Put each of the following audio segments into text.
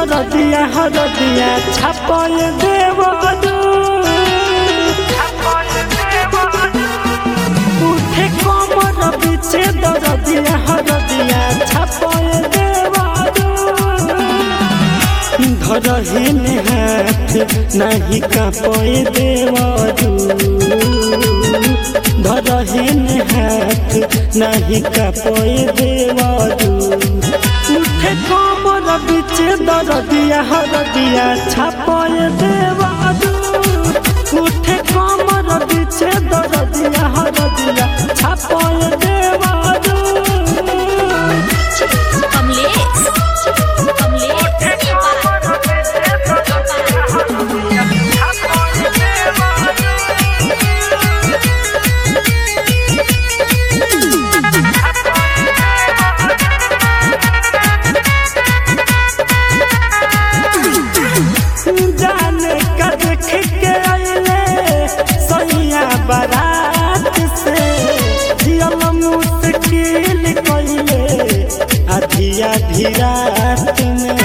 दरदिया हरदिया छापल देवरू उठे कमर बीचे दरदिया हरदिया छापल देवरू धरहिन हाथ नहीं कापय देवरू धरहिन हाथ नहीं कापय देवरू उठे कमर बीचे दरदिया हरदिया छापय देवरू उठे कमर बीचे दरदिया हरदिया छापय देवरू कमलेश जाने का देख के आइले सैया बारात से जियल मुश्किल कइले आधिया धीरात में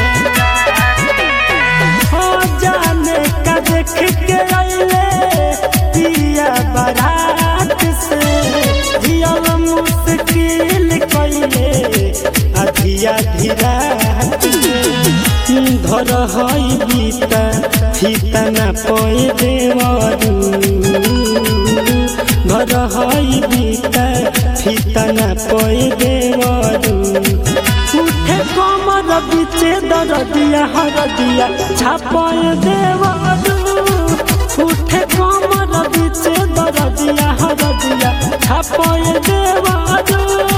हो जाने का देख के आइले पिया बारात से जियल मुश्किल कइले आधिया धीरात में धर हई बीता फीता ना पय देवरू धर हई बीता फीता ना पय देवरू उठे कमर बीचे दरदिया हरदिया छापय देवरू उठे कमर बीचे दरदिया हरदिया छापय देवरू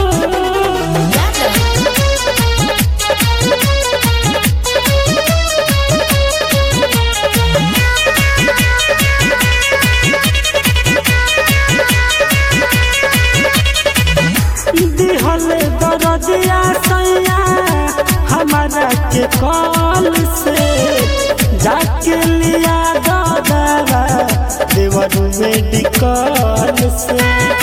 दिहले दरदिया सैया हमारा के कॉल से जाके लिया दादा देवरू मेडिकल से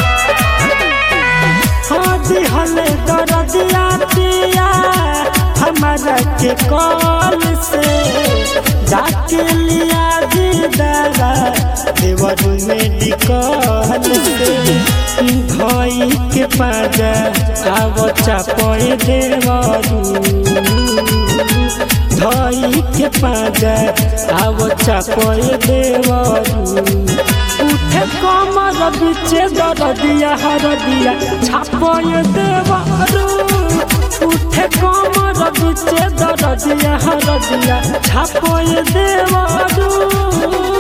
हाँ दिहले दरदिया पिया हमारा के कॉल से जाके लिया दादा देवरू मेडिकल से धई के पाजा आव चापय देवरू धई के पाजा आव चापय देवरू उठे कमर बीचे दरदिया हरदिया छापय देवरू उठे कमर बीचे दरदिया हरदिया छापय देवरू।